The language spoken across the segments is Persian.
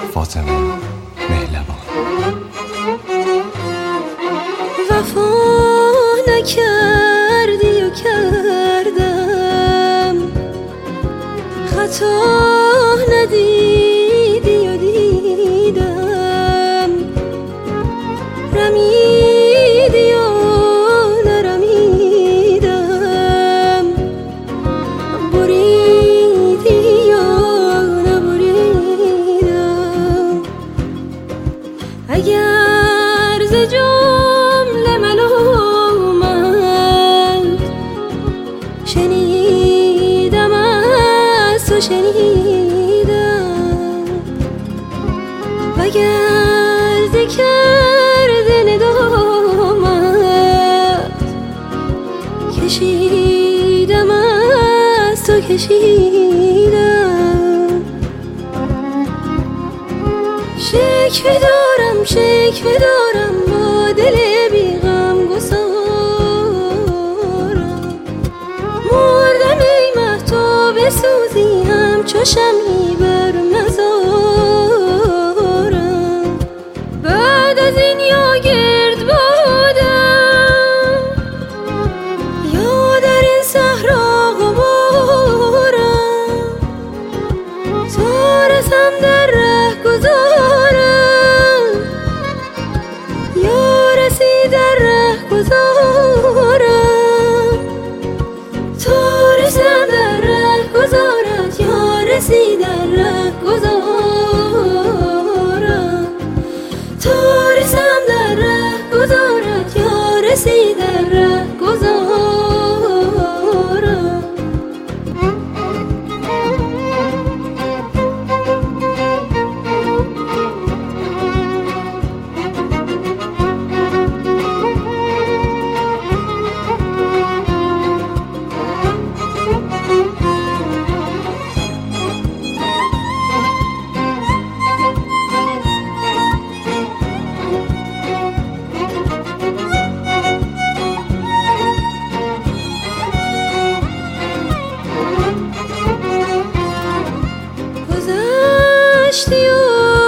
فاطمه مهربان. وفا نکردی و کردم، خطا ندیدی و دیدم، رمیدی و نرمیدم، بریدی و نبریدم. اگر ز جمله ملامت شنیدم از تو شنیدم، وگر ز کرده ندامت کشیدم از تو کشیدم. شکوه دارم با دل بی غم گسارم، مردم ای مهتاب بسوزی همچو شمعی بر مزارم. بعد از این یا گرد بادم یا در این صحرا غبارم، تا رسم در ره گذارم یا رسی در ره گذارم، تا رسم در ره گذارد یا رسی در ره گذارم، تا رسم در ره گذارد یا رسی در ره گذارم. گذشتی و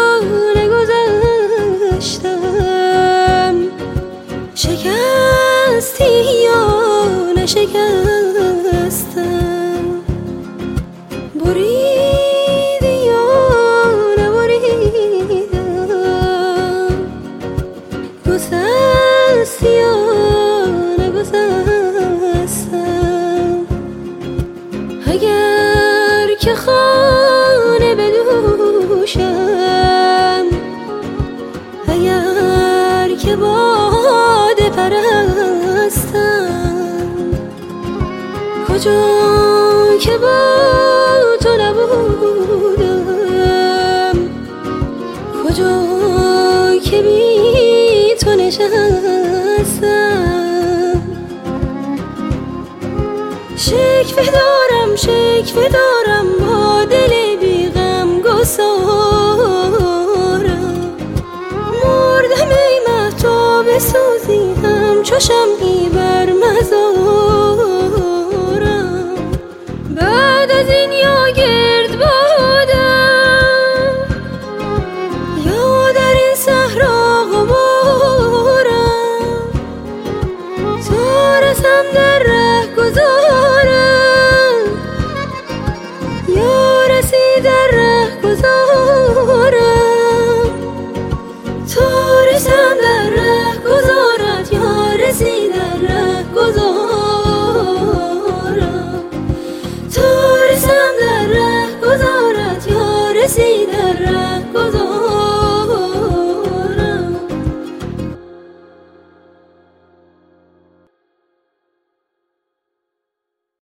نگذشتم، شکستی یا نشکستم، بریدی یا نبریدم، گسستی یا نگسستم. اگر که خانه بدوشم، اگر که باده پرستم، کجا که با تو نبودم، کجا که بی تو نشستم. شکوه دارم